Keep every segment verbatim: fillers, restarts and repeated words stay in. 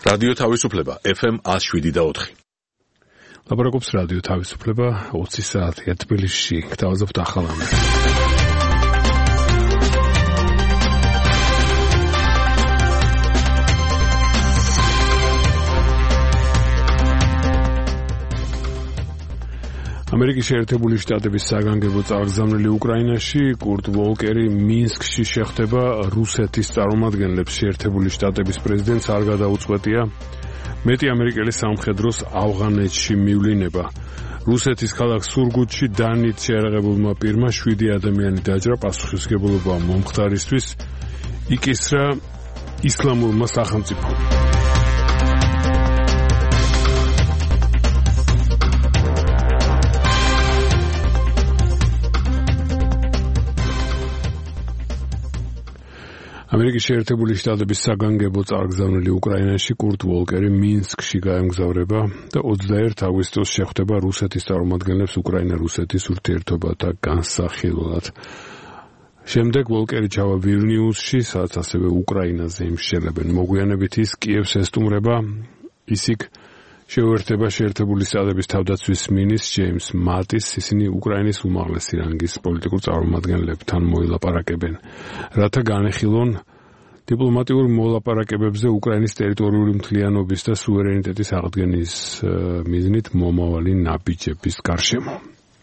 რადიო თავისუფლება ეფ ემ one oh seven და four. ლაპარაკობს რადიო თავისუფლება twenty საათია თბილისში. გთავაზობთ ახალ ამბებს. ამერიკის შეერთებული შტატების საგანგებო წარგზავნილი უკრაინაში კურტ ვოლკერი მინსკში შეხვდება რუსეთის წარმომადგენლებს. შეერთებული შტატების პრეზიდენტს არ გადაუწყვეტია მეტი ამერიკელი სამხედროს ავღანეთში მივლინება. რუსეთის ქალაქ სურგუტში დანით შეერაღებულმა პირმა შვიდი ადამიანი დაჭრა. პასუხისმგებლობა მომხდარისთვის იკისრა ისლამურმა სახელმწიფომ. ამერიკის შეერთებული შტატების საგანგებო წარგზავნილი უკრაინაში კურტ ვოლკერი მინსკში გაემგზავრება და twenty-one აგვისტოს შეხვდება რუსეთის წარმომადგენლებს უკრაინა-რუსეთის ურთიერთობათა განსახილველად. შემდეგ ვოლკერი ჩავა ვილნიუსში, სადაც ასევე უკრაინაზე იმსჯელებენ. მოგვიანებით ის კიევს ესტუმრება. ის იქ შეუერთდება შეერთებული შტატების თავდაცვის მინისტრს ჯეიმს მატის. ისინი უკრაინის უმაღლესი რანგის პოლიტიკურ წარმომადგენლებთან მოილაპარაკებენ, რათა განეხილონ დიპლომატიურ მოლაპარაკებებზე უკრაინის ტერიტორიული მთლიანობის და სუვერენიტეტის აღდგენის მიზნით მომავალი ნაბიჯების გარშემო.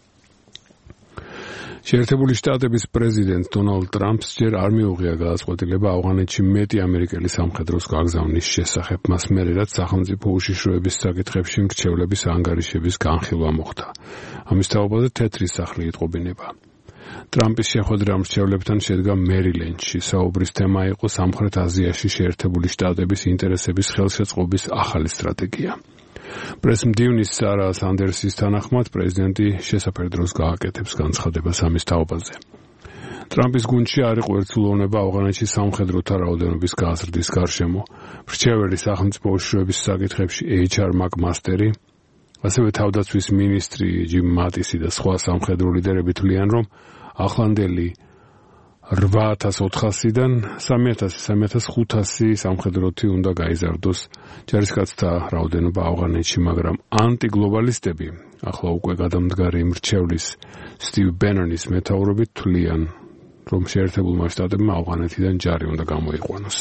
შეერთებული შტატების პრეზიდენტ დონალდ ტრამპს ჯერ არ მიუღია გადაწყვეტილება ავღანეთში მეტი ამერიკელი სამხედროს გაგზავნის შესახებ. მას მერე რაც სახელმწიფო უშიშროების საკითხებში მრჩევლების ანგარიშების განხილვა მოხდა. ამის თაობაზე თეთრი სახლი იტყობინება. ტრამპის შეხვედრა მრჩევლებთან შედგა მერილენდში. საუბრის თემა იყო სამხრეთ აზიაში შეერთებული შტატების ინტერესების ხელშეწყობის ახალი სტრატეგია. პრესმდივნის სარა სანდერსის თანახმად პრეზიდენტი შესაფერ დროს გააკეთებს განცხადებას ამის თაობაზე. ტრამპის გუნდში არ იყო ერთსულოვნება ავღანეთში სამხედროთა რაოდენობის გაზრდის გარშემო. მრჩეველი სახელმწიფო უშიშროების საკითხებში ეიჩ არ მაკმასტერი, ასევე თავდაცვის მინისტრი ჯიმ მატისი და სხვა სამხედრო ლიდერები თვლიან, რომ ახლანდელი eight thousand four hundred-დან three thousand three thousand five hundred სამხედროთი უნდა გაიზარდოს ჯარისკაცთა რაოდენობა ავღანეთში, მაგრამ ანტიგლობალისტები ახლა უკვე გადამდგარი მრჩევლის სტივ ბენონის მეთაურობით თვლიან, რომ შეერთებულმა შტატებმა ავღანეთიდან ჯარი უნდა გამოიყვანოს.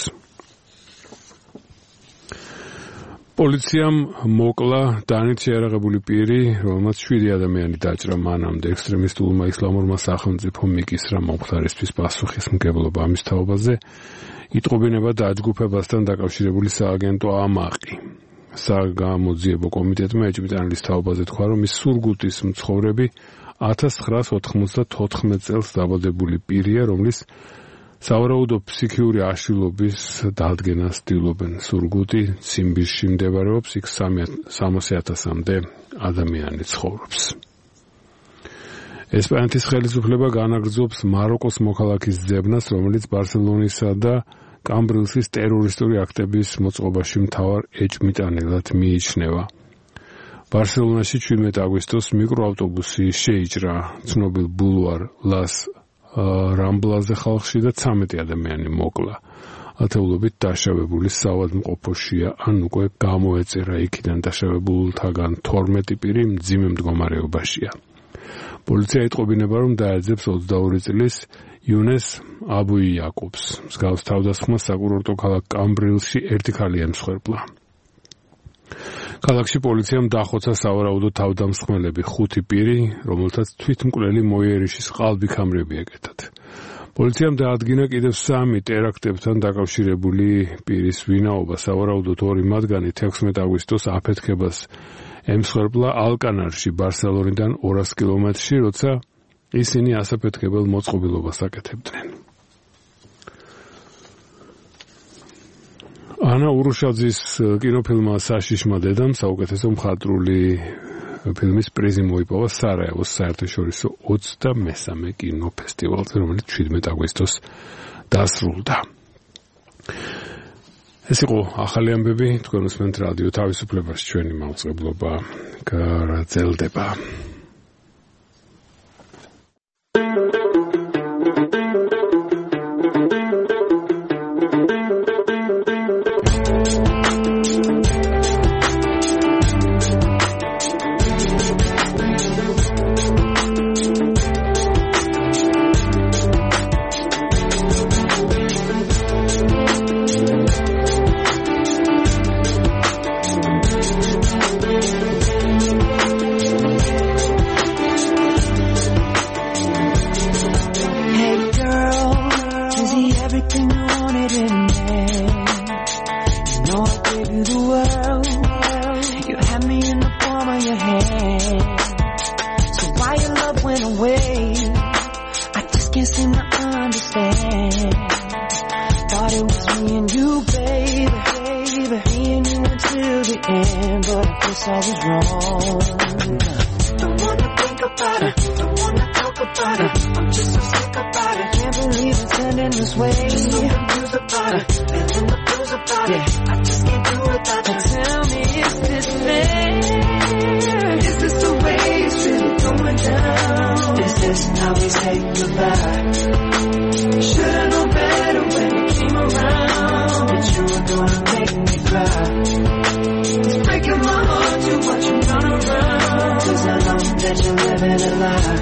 პოლიციამ მოკლა დანით შეერაღებული პირი, რომელმაც შვიდი ადამიანი დაჭრა. მანამდე ექსტრემისტულმა ისლამურმა სახელმწიფომ მიკისრა მომხდარისთვის პასუხისმგებლობა. ამის თაობაზე იტყობინება დაჯგუფებასთან დაკავშირებული სააგენტო ამაყი. საგამოძიებო კომიტეტმა ეჭვმიტანილის თაობაზე თქვა, რომ ის სურგუტის მცხოვრები nineteen ninety-four წელს დაბადებული პირია, რომლის სავარაუდო ფსიქიური აშლილობის დადგენას ცდილობენ. სურგუტი ციმბირში მდებარეობს, იქ thirty thousand-მდე ადამიანი ცხოვრობს. ესპანეთის ხელისუფლება განაგრძობს მაროკოს მოქალაქის ძებნას, რომელიც ბარსელონისა და კამბრილსის ტერორისტული აქტების მოწყობაში მთავარ ეჭვმიტანილად მიიჩნევა. ბარსელონაში seventeen აგვისტოს მიკროავტობუსი შეიჭრა ცნობილ ბულვარ ლას რამბლაზე ხალხში და thirteen ადამიანი მოკლა. ათეულობით დაშავებული საავადმყოფოშია, ან უკვე გამოეწერა იქიდან დაშავებულთაგან twelve პირი მძიმე მდგომარეობაშია. პოლიცია იტყობინება, რომ დაეძებს twenty-two წლის იუნეს აბუიაკობს. მსგავს თავდასხმას საკურორტო ქალაქ კამბრილში ერთი ქალი ემსხვერპლა. ქალაქში პოლიციამ დახოცა სავარაუდო თავდამსხმელები ხუთი პირი, რომელთაც თვითმკვლელი მოიერიშის ყალბიქამრები ეკეთათ. პოლიციამ დაადგინა კიდევ სამი ტერაქტებთან დაკავშირებული პირის ვინაობა. სავარაუდოდ ორი მათგანი sixteen აგვისტოს აფეთქებას ემსხვერპლა ალკანარში, ბარსელონიდან two hundred კილომეტრში, როცა ისინი ასაფეთქებელ მოწყობილობას აკეთებდნენ. ანა ურუშაძის კინოფილმა საშიშმა დედამ საუკეთესო მხატვრული ფილმის პრიზი მოიპოვა სარაევოს საერთაშორისო twenty-three კინოფესტივალზე, რომელიც seventeen აგვისტოს დასრულდა. ეს იყო ახალი ამბები, თქვენ უსმენთ რადიო თავისუფლებას, ჩვენი მაუწყებლობა გრძელდება. way. Just so confused about it, feeling the blues about it. I just can't do without you. Tell me, is this fair? Is this the way it's really going down? Is this how we say goodbye? Should've known better when you came around, that you were gonna make me cry. It's breaking my heart to watch you run around, cause I know that you're living a lie.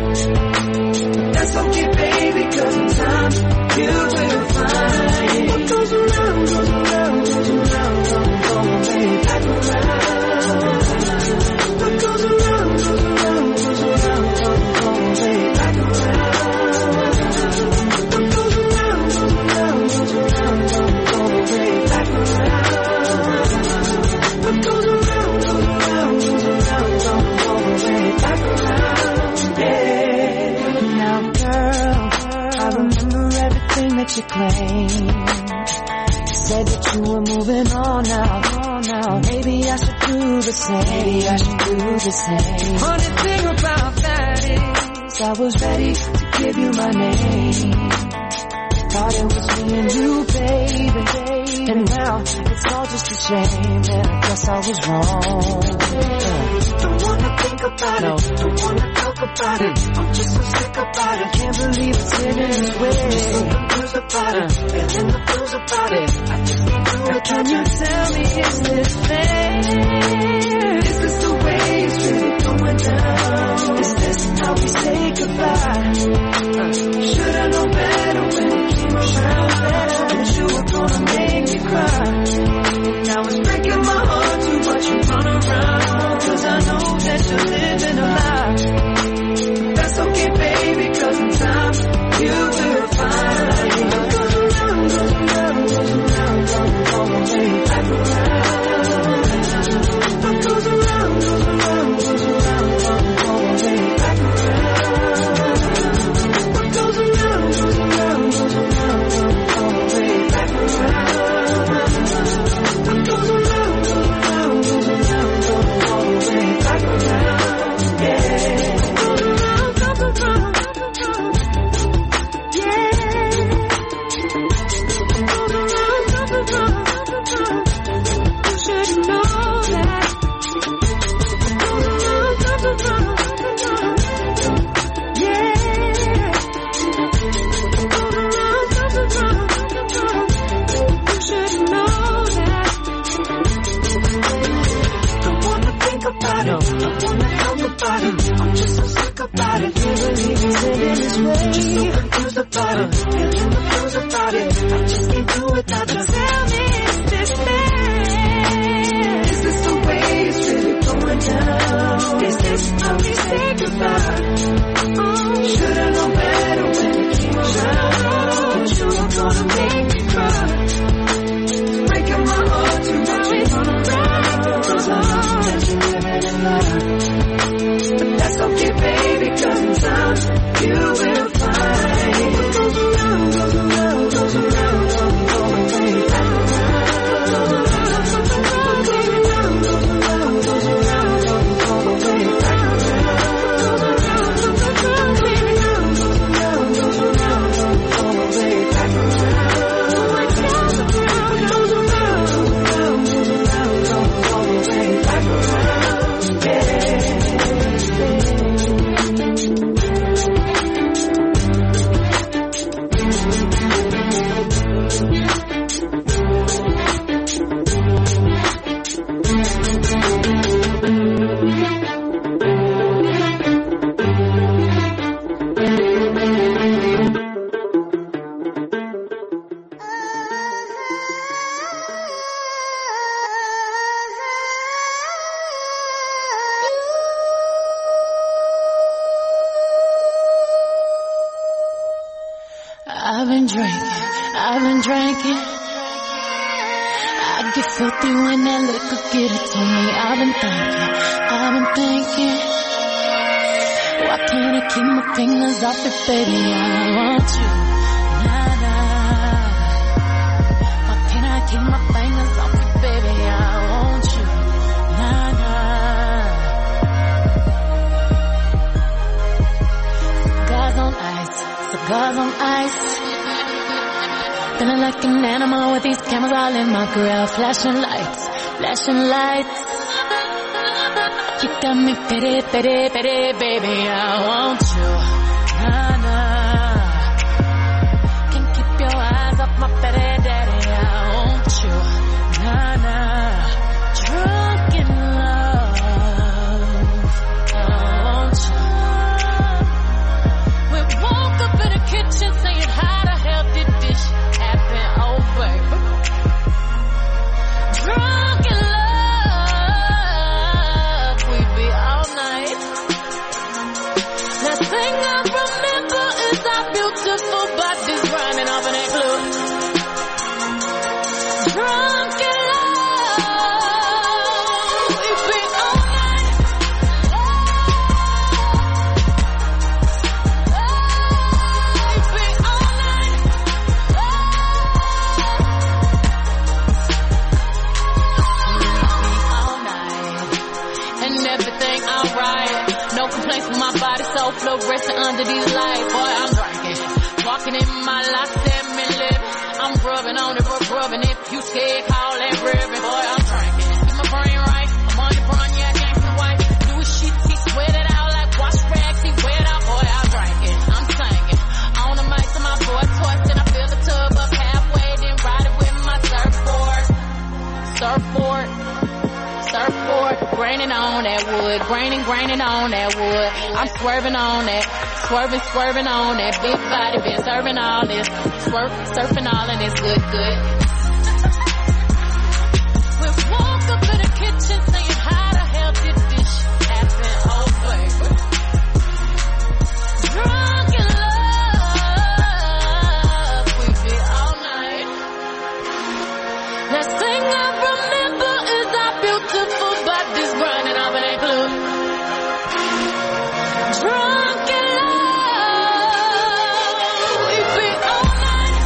That's okay, baby, cause in time you will find what goes around, goes around, goes around, don't go away, back around. What goes around, goes around, goes around, don't go away, back around. What goes around, goes around, goes around, don't go away, back around. What goes around, goes around, goes around, don't go away, back around. Yeah. Now, girl, I remember everything that you claimed. You said that you were moving on now. Now, maybe I should do the same. Maybe I should do the same. Funny thing about that is, I was ready to give you my name. Thought it was me and you, baby. And now it's all just a shame, and I guess I was wrong. Don't wanna think about no. it, don't wanna talk about it. I'm just so sick about it. Can't believe it's getting this way. Just so confused about it, feeling the blues about it. I just can't do it. Can you tell me, is this fair? Is this the way it's really going down? Is this how we say goodbye? Uh, Should've known better when it came around, that you were gonna make me cry. Now it's breaking my heart to watch you run around, cause I know that you're living a lie. That's okay, baby, cause in time you will find what goes around, goes around, goes around, don't go away, back around. What goes around, goes around, goes around, don't go away, back around. What goes around, goes around, goes around, don't go away, back around. What goes around, goes around, goes around, don't go away, back around. Yeah. Goes around, goes around, goes around. Yeah. Goes around, goes around, goes around. You should know that. Goes around, goes around, goes around. Yeah. Goes around, goes around, goes around. You should know that. Don't wanna think about it, don't wanna talk about it. I'm just so sick about it, can't believe it's living this way. Just so confused about it, feeling the blues about it. I just can't do without you. Tell me, is this fair? Is this the way it's really going down? Is this how we say goodbye? Oh, should've known better when it came around, that you were gonna make me cry. Breaking my heart to watch you run around, cause I know that you're living a lie. But that's okay, baby, cause in time you will find what goes around, goes around, goes around, don't go away, back around. Goes around, goes around, goes around, goes around, goes around, don't go away, back around. Goes around, goes around, goes around, goes around, goes around, don't go away, back around. Goes around, goes around, goes around, goes around, don't go away, back around. Yeah. I've been drinking, I've been drinking. I get filthy when that liquor get it to me. I've been thinking, I've been thinking. Why can't I keep my fingers off it, baby? I want you, nah, nah. Why can't I keep my fingers off it, baby? I want you, nah, nah. Cigars on ice, cigars on ice. Feeling like an animal with these cameras all in my grill. Flashing lights, flashing lights. You got me pity, pity, pity, baby, I want you. Nah, nah. Can't keep your eyes off my pity, daddy, I want you. Nah, nah. Drunk in love, I want you. We woke up in the kitchen saying, how the hell did this happen? Oh, baby. Drunk in love, we be all night. Last thing I remember is our beautiful bodies grinding off in that club. Drunk in love, we be all night. We be all night. All night. And everything alright. No complaints with my body, so fluorescent under these lights. Boy, I'm drinking. Walking in my locks and me living. I'm rubbing on it, rub, rubbing. If you scared, call that ribbon. Boy, I'm drinking. Get my brain right. I'm on the brown, yeah, gangsta white. Do his shit, he sweat it out like wash rags. He wet out, boy, I'm drinking. I'm singing. On the mic to my boy twice, then I fill the tub up halfway, then ride it with my surfboard. Surfboard. Surfboard, graining on that wood, graining, graining on that wood. I'm swerving on that, swerving, swerving on that big body, been serving all this, swerv, surfing all and it's good, good. We woke up in the kitchen saying, how the hell did this happen? Oh, baby. Drunk in love, we be all night. Last thing I remember is our beautiful bodies grinding off in that club. Drunk in love, we be all night.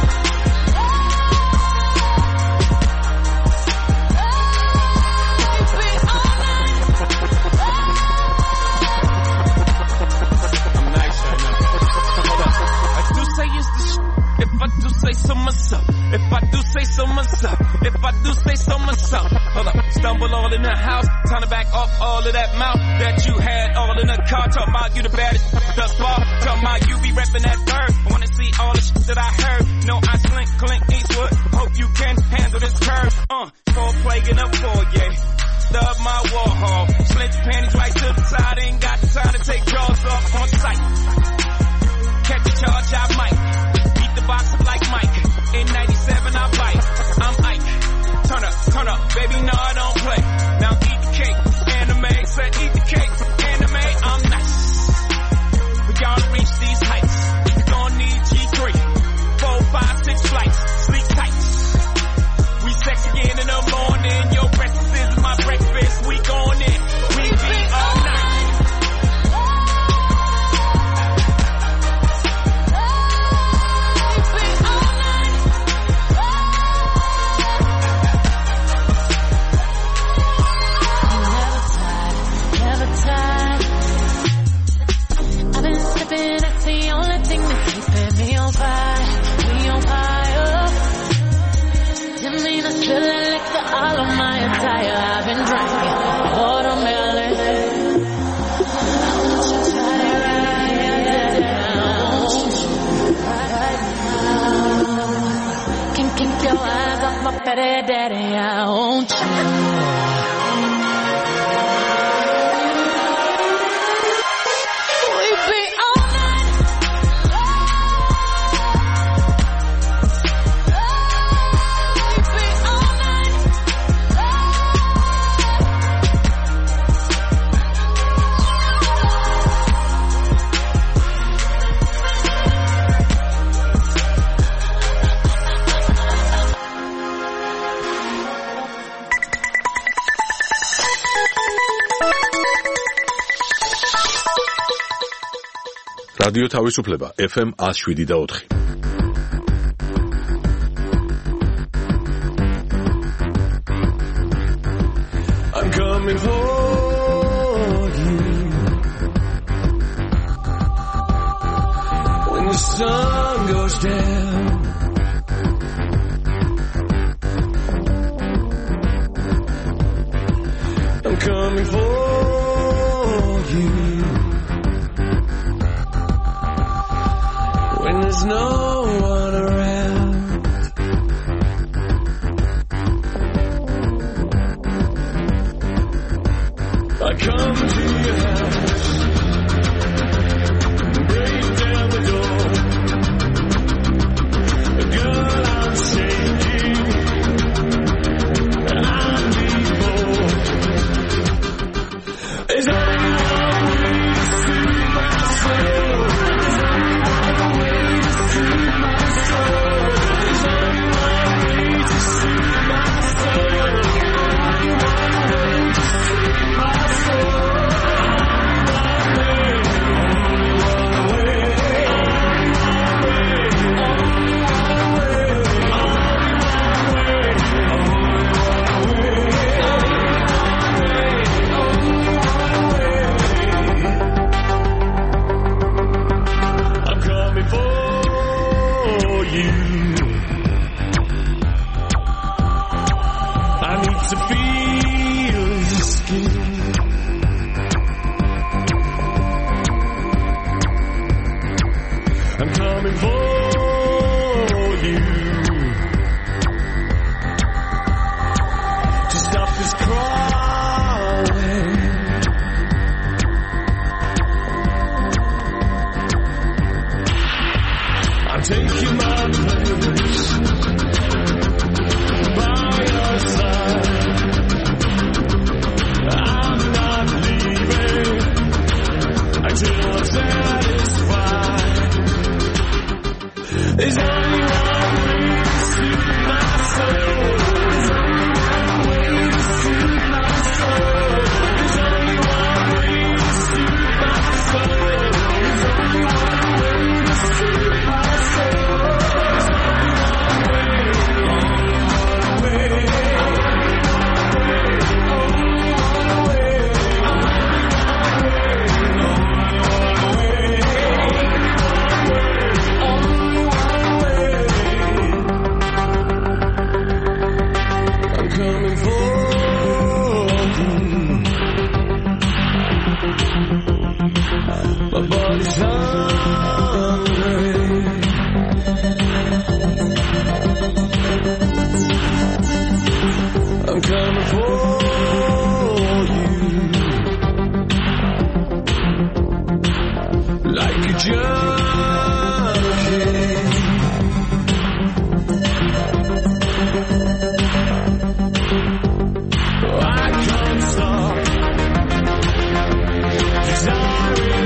We be all night. I'm nice right now. Hold up. I do say it's the sh- if I do say so myself. If I do say so myself. If I do say so myself. Hold up. Stumble all in the house. Time to back off all of that mouth that you had all in the car. Talking about you the baddest thus far. Talking about you be repping that bird. I wanna see all the shit that I heard. No, I slink, Clint Eastwood. Hope you can handle this curve. Uh, full plague in a foyer. Stub my Warhol. Slint your panties right to the side. Ain't got the time to take jaws off on sight. Catch a charge, I might. Beat the box up like Mike. In ninety-seven, I bite. I'm Ike. Turn up, turn up, baby, no, I don't play. Now eat the cake, anime. Said eat the cake, anime, I'm nice. We gotta reach these heights. We gon' need G three. Four, five, six flights. Sleep tight. We sex again in the morning. Your breakfast is my breakfast. We going in. We be all night. I've been drinking watermelon. Can't keep your eyes off my petty daddy, I want you. რადიო თავისუფლება F M one oh seven და four. I'm coming for you when the sun goes down. when there's no one around. I come to your house, break down the door. Girl, I'm shaking, and I need more. Is only one way to soothe my soul. There's only one way to soothe my soul. To feel your skin, I'm coming for you to stop this crawling. I'm taking my place by your side. Until I'm satisfied. There's only one way to soothe my soul. There's only one way to soothe my soul. There's only one way to soothe my soul. There's only one way to soothe my soul. There's only one way, only one way, only one way, only one way. My body's hungry. I'm coming for you like a junkie. I can't stop desiring.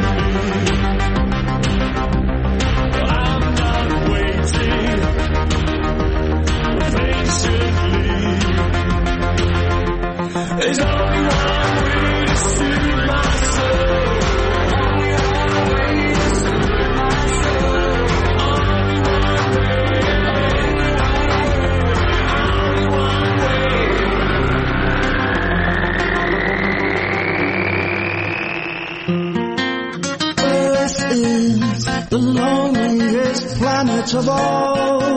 There's only one way to soothe my soul. Only one way to soothe my soul. Only one way. Only one way. Earth is the loneliest planet of all.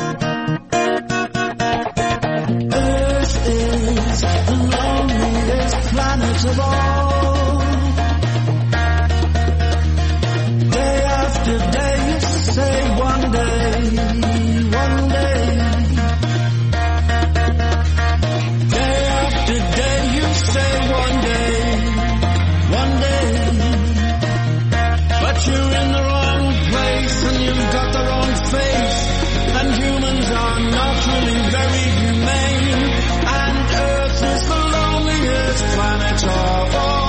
Planet of all. Day after day you say one day, one day. Day after day you say one day, one day. But you're in the wrong place and you've got the wrong face. And humans are not really very humane. And Earth is the loneliest planet of all.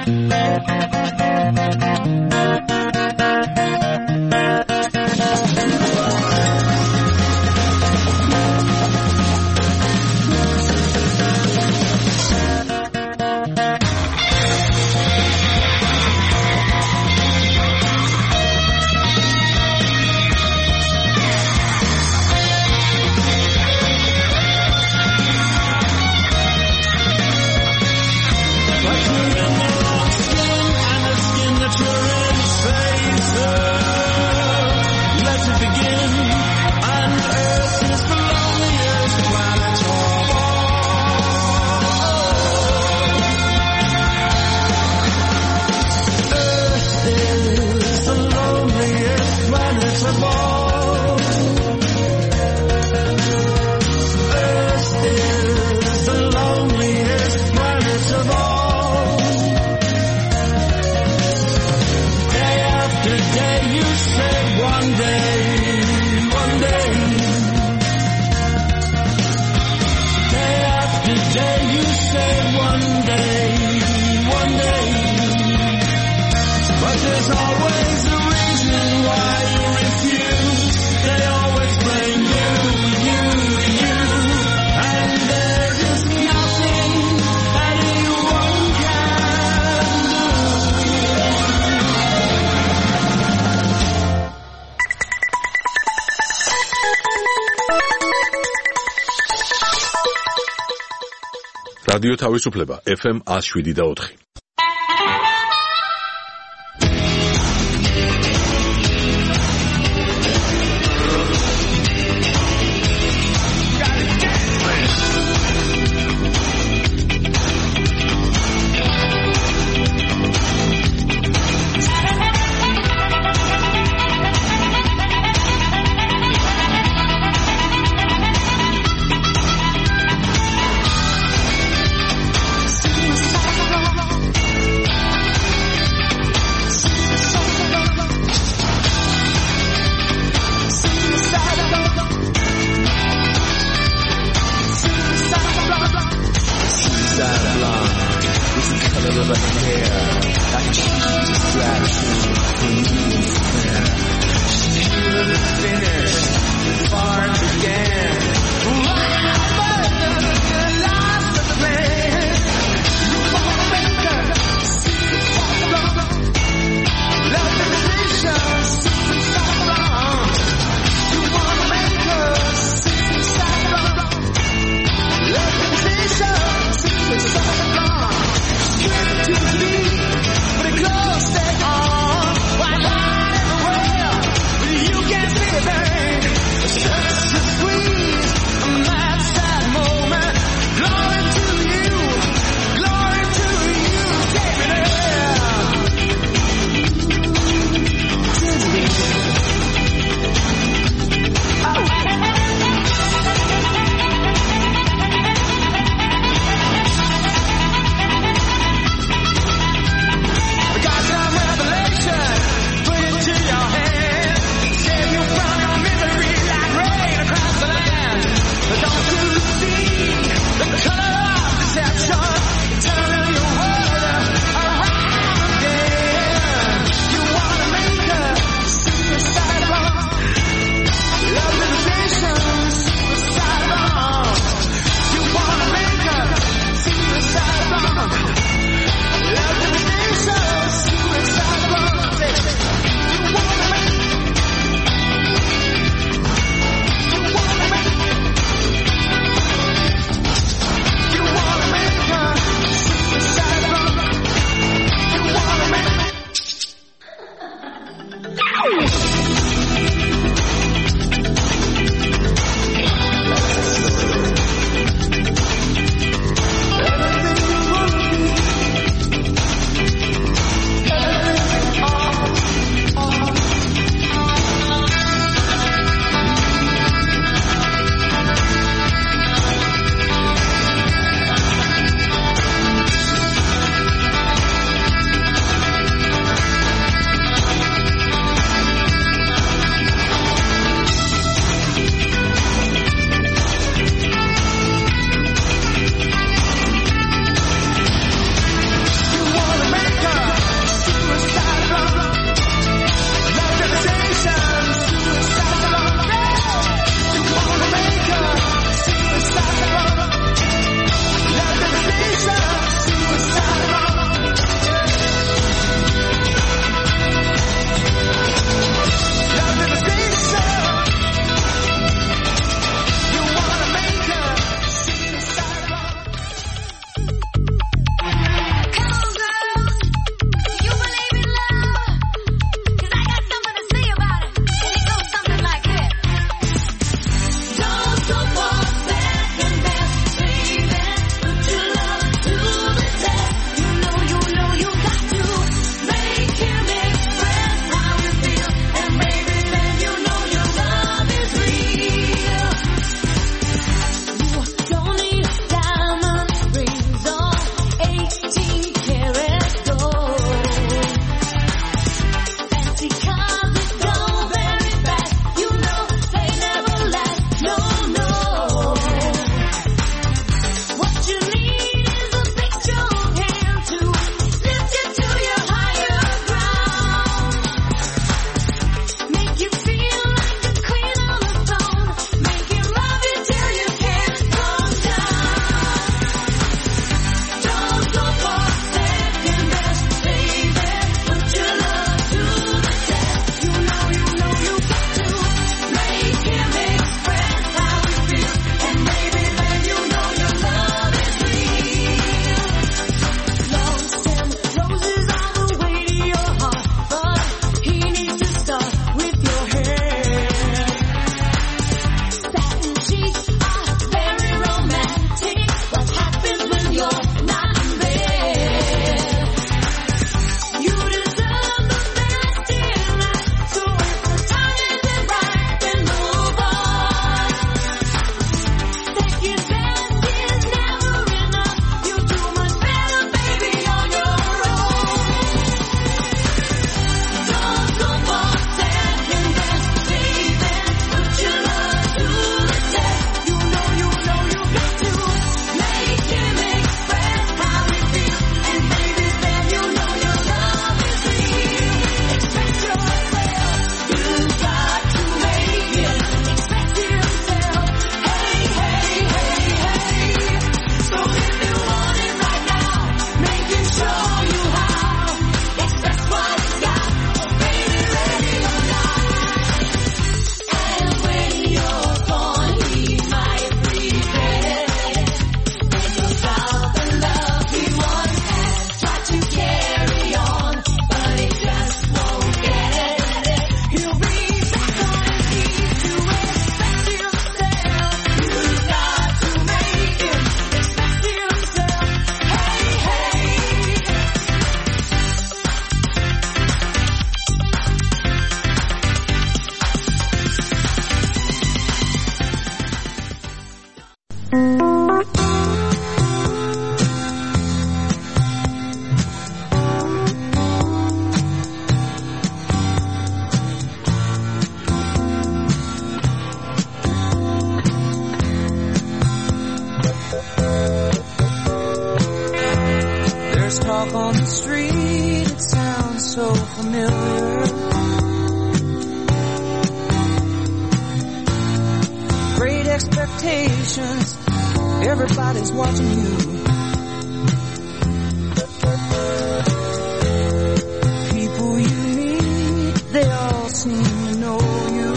რადიო თავისუფლება ეფ ემ one oh seven და four. There's talk on the street, it sounds so familiar. Great expectations, everybody's watching you. People you meet, they all seem to know you.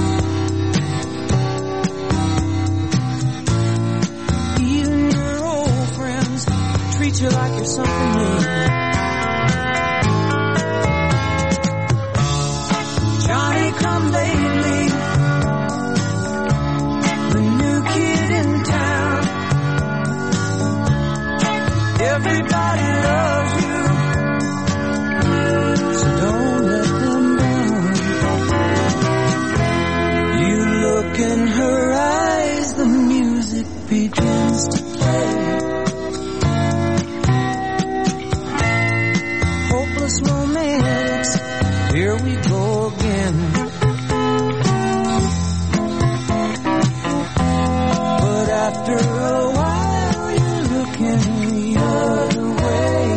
Even your old friends treat you like you're something new. Johnny come lately, the new kid in town. Everybody loves you, so don't let them down. You look in her eyes, the music begins to play. Hopeless romantics, here we go again. But after a while you're looking the other way.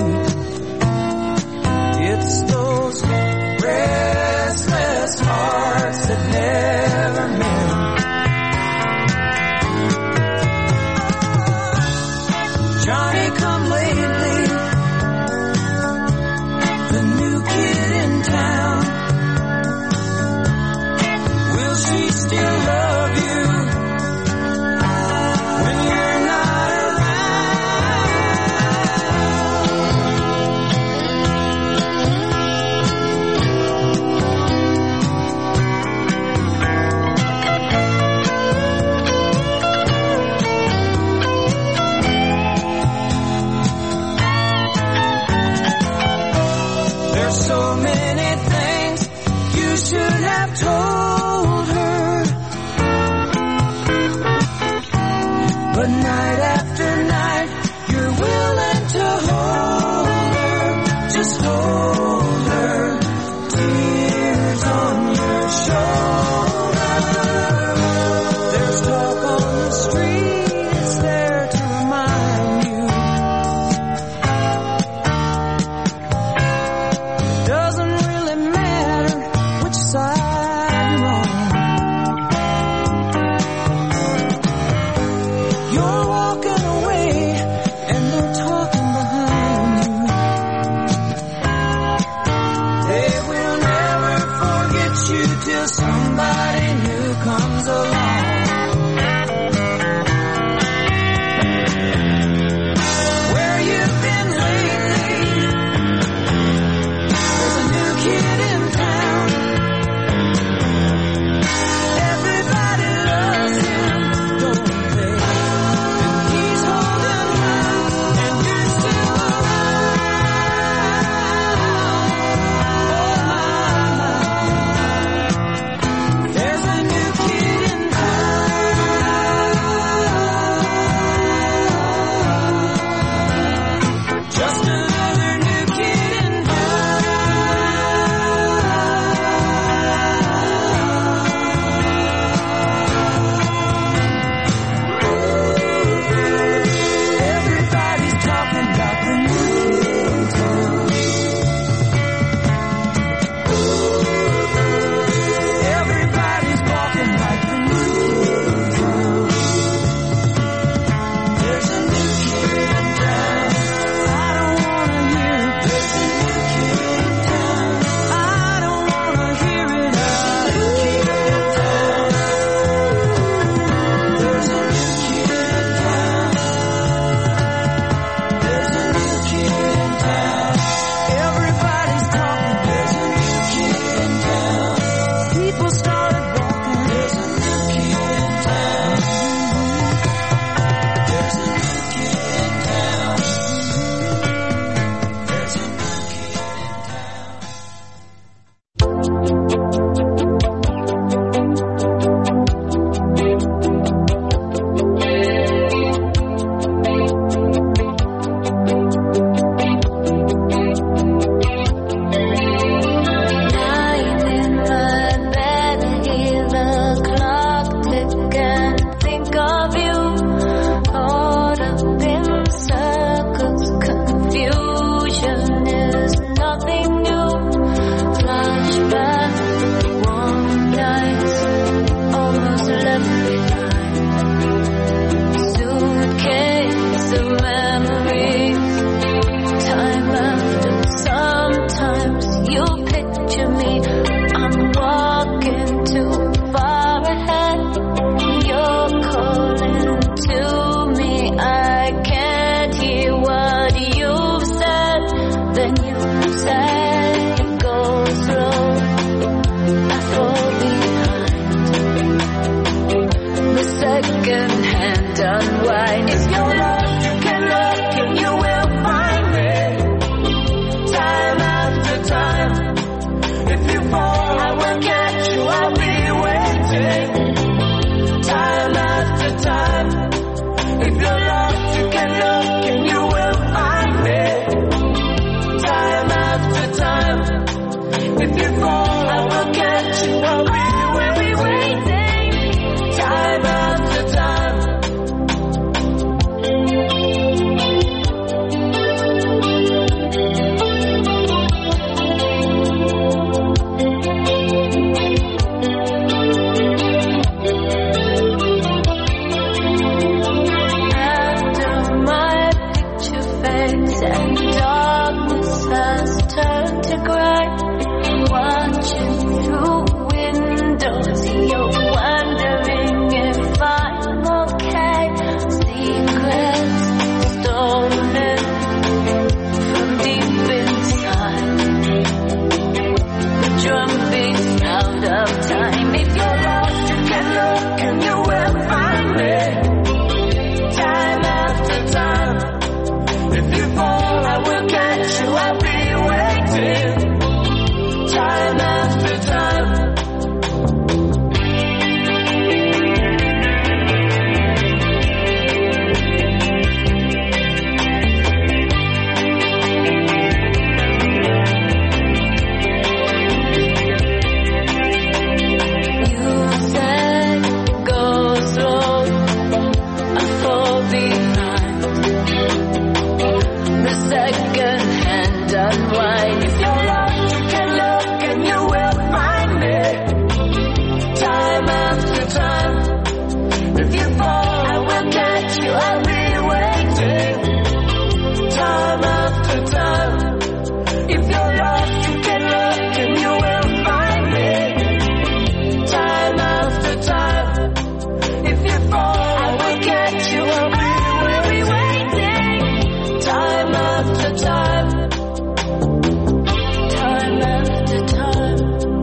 It's those restless hearts that never mend. Johnny come lately, the new kid in town. Will she still love you when you're confusion is nothing new. Flashback, warm nights, almost left behind. Suitcase of memories, time after. Sometimes you picture me, I'm walking too far ahead. You're calling to me, I can't hear what you've said. Then you say it goes slow, I fall behind. The second hand unwind. If you're lost, you can look and you will find me. Time after time. If you fall, I will catch you, I'll be waiting. Time after time. If you're lost, you can look and you will find me. Time after time. If you fall, I will catch you, I'll be waiting. Time after time. After my picture fades and darkness has turned to gray, watching through windows, you're wondering if I'm okay. Secrets stolen from deep inside. The drum beats out of time. If you're lost, you can look and you will find me. Time after time. If you fall, I will catch you, I'll be waiting. Time after time. You said go slow, I fall behind. The second hand unwind. If you're lost, you can look and you will find me. Time after time. If you fall, I will catch you, I'll be waiting. Time after time. If you're lost, you can look and you will find me. Time after time. If you fall, I will catch you, I'll be waiting. Time after time. Time after time.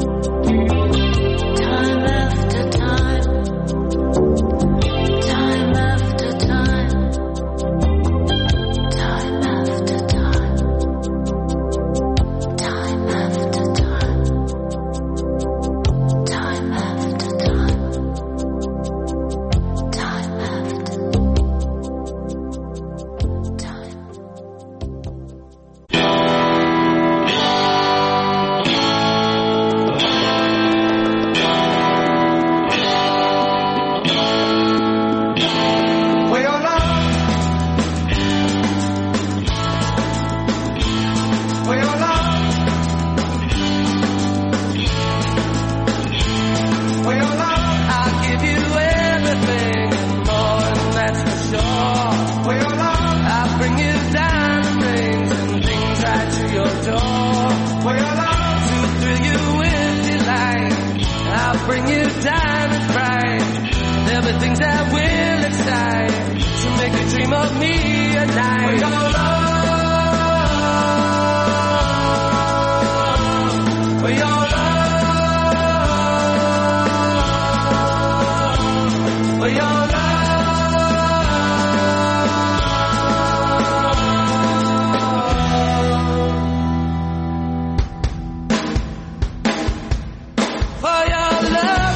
Time after time. Time after time. Time after time. Time after time. Time after time. Time after time. For your love, for your love, for your love, I'll give you everything and more, and that's for sure. for your love, I'll bring you diamond rings and things right to your door. for your love, To thrill you with delight, I'll bring you diamond bright. There'll be things that will excite, to make you dream of me at night. for your love, For your love, for your love. For your love,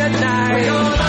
at night. For your love.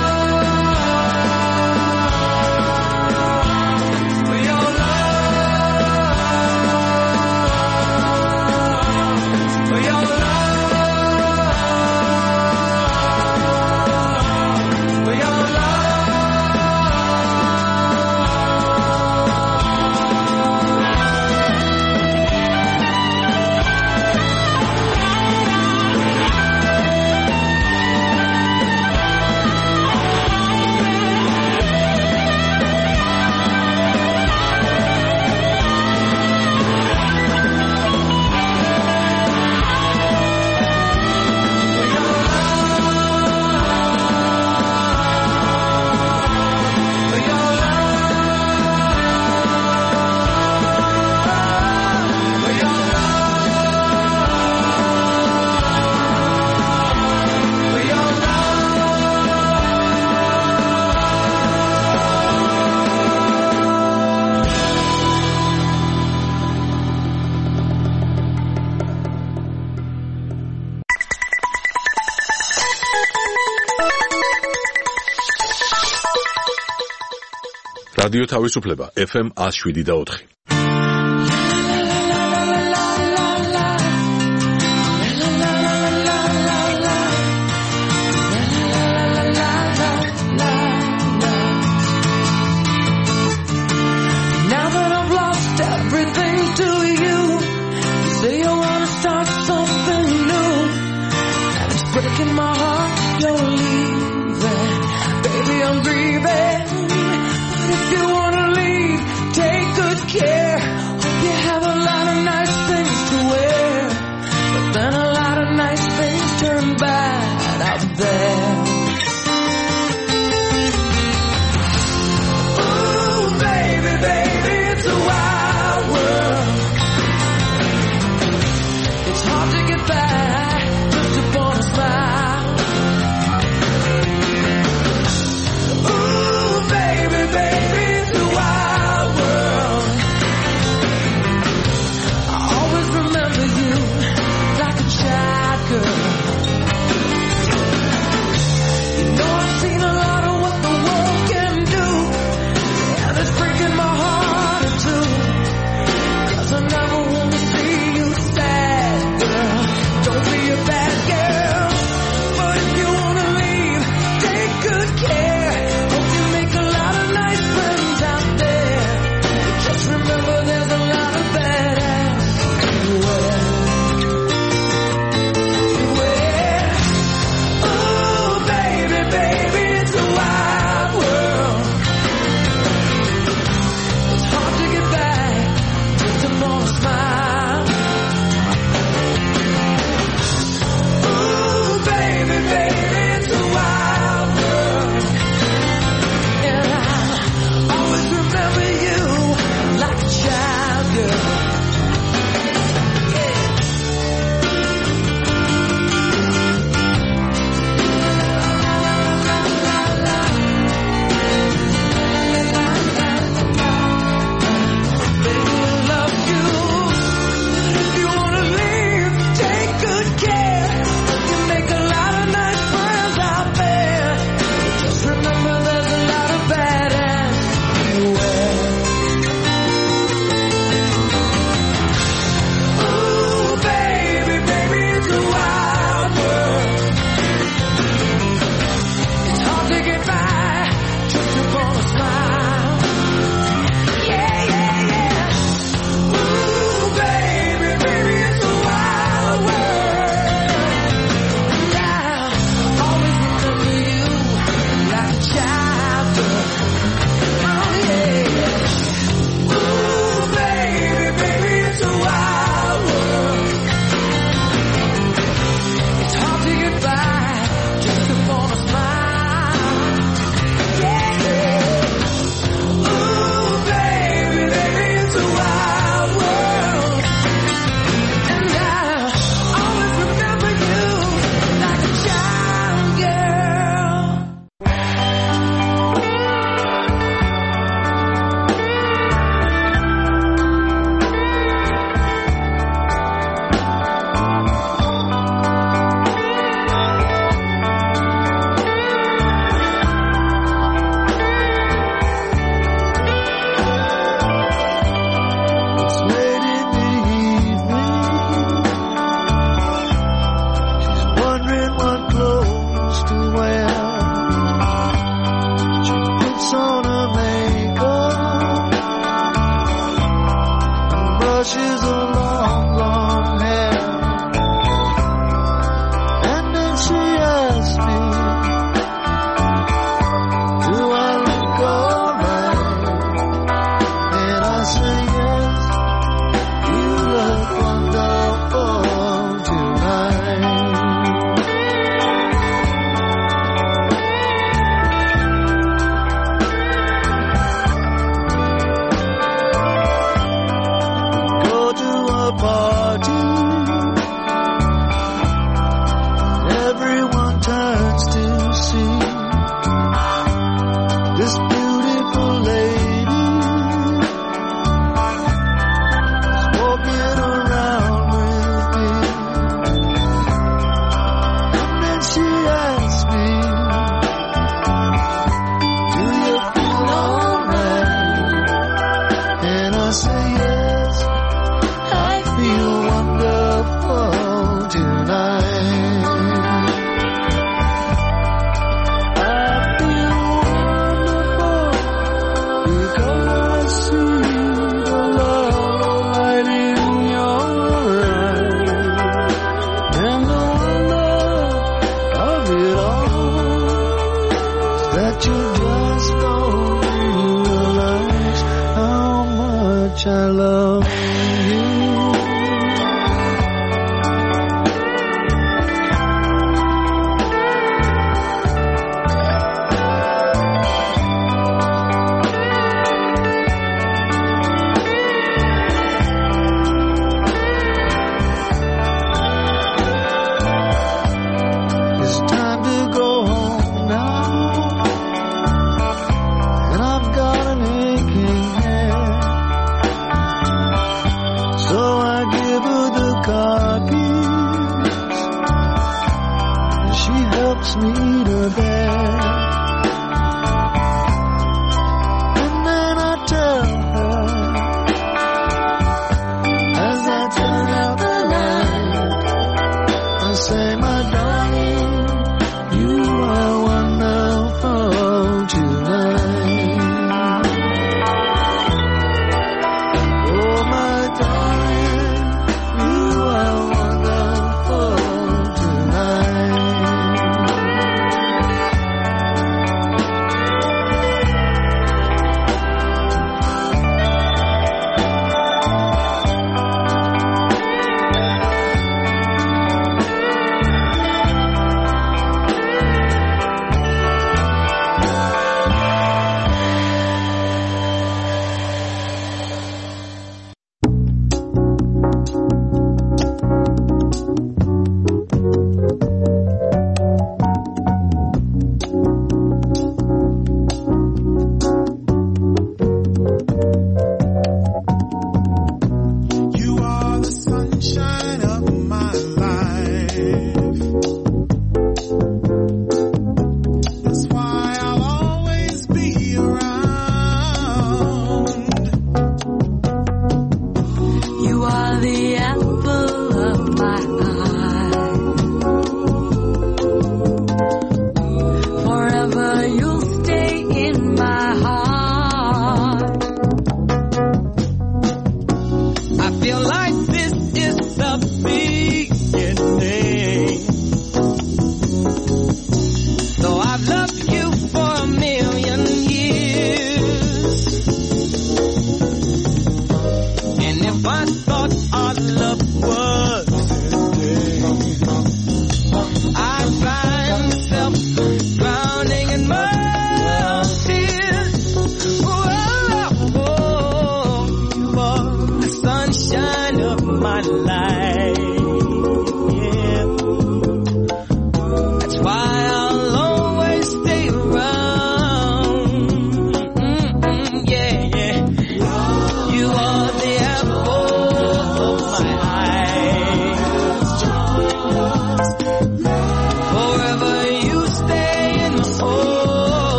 რადიო თავისუფლება ეფ ემ one oh seven და four. Now that I've lost everything to you, you say you wanna start something new, and it's breaking my heart you're leaving. Baby, I'm grieving. If you wanna leave, take good care. Hope you have a lot of nice things to wear, but then a lot of nice things turn bad out there. Ooh, baby, baby, it's a wild world. It's hard to get back just upon a smile. Ooh, baby, baby, it's a wild world. I always remember you like a child girl. You know I've seen a lot of what the world can do, and it's breaking my heart in two, 'cause I never want to see you sad, girl. Don't I love you.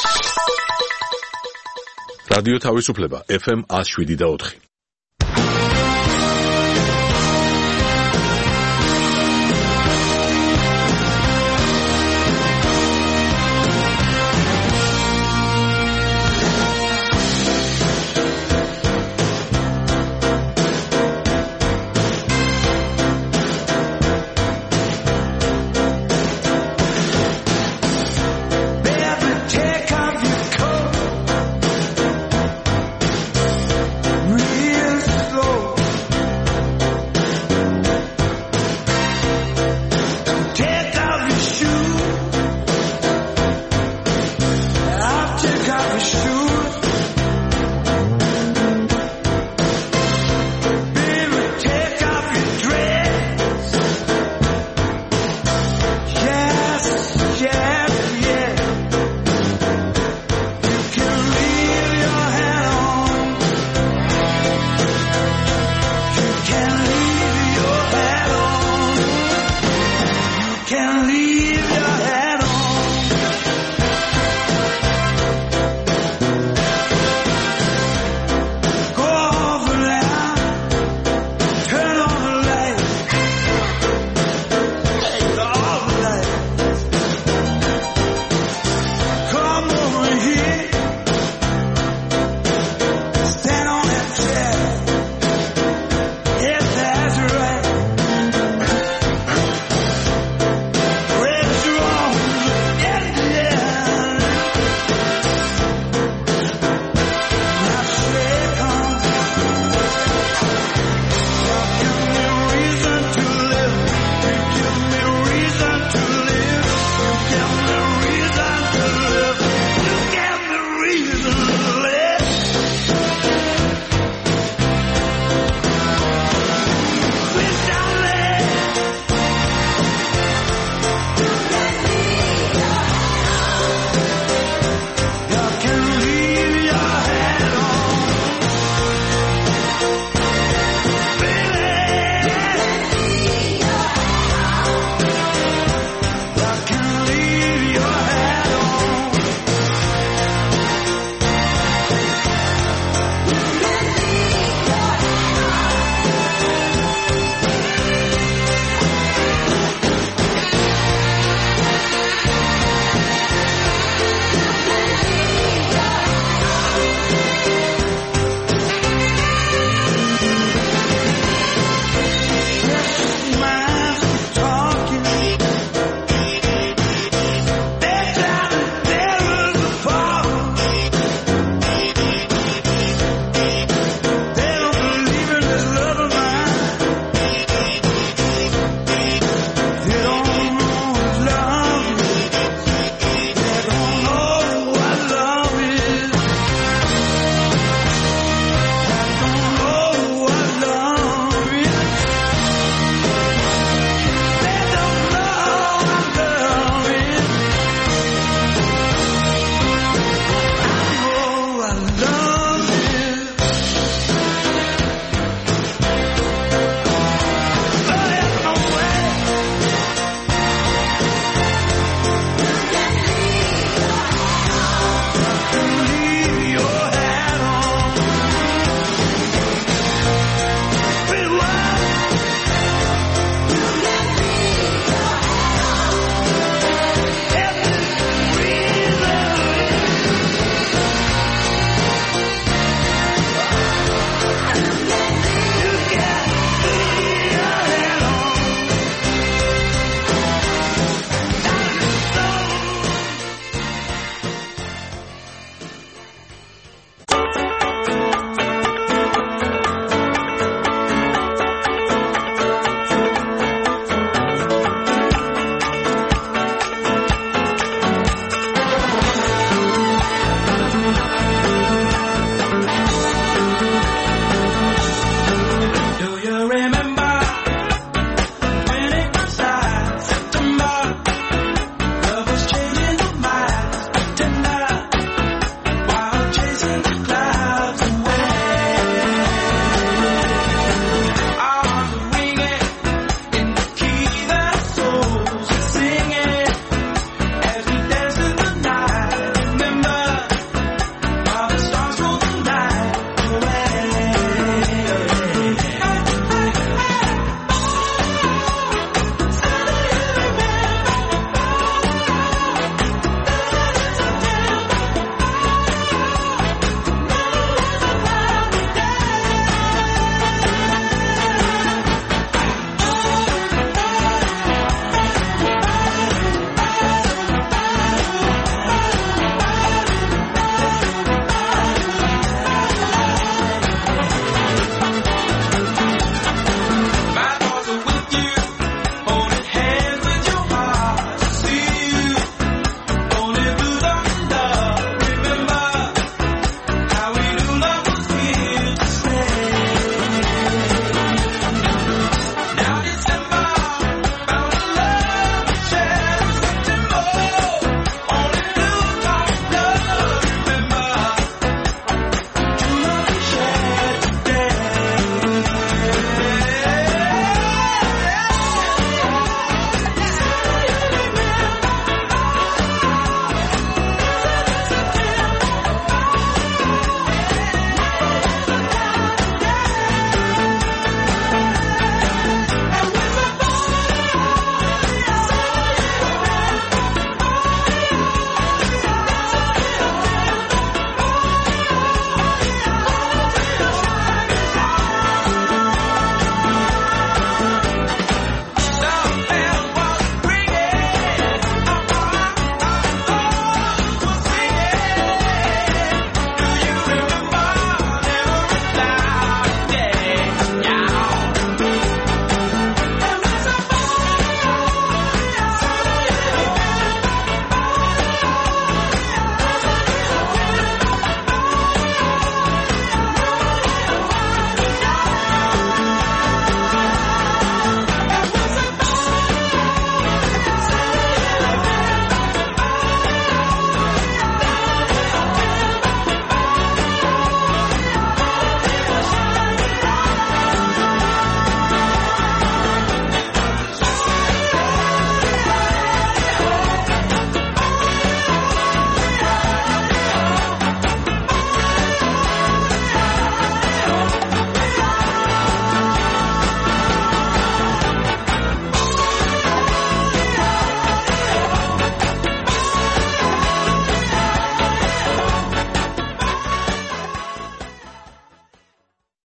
რადიო თავისუფლება ეფ ემ one oh seven point four.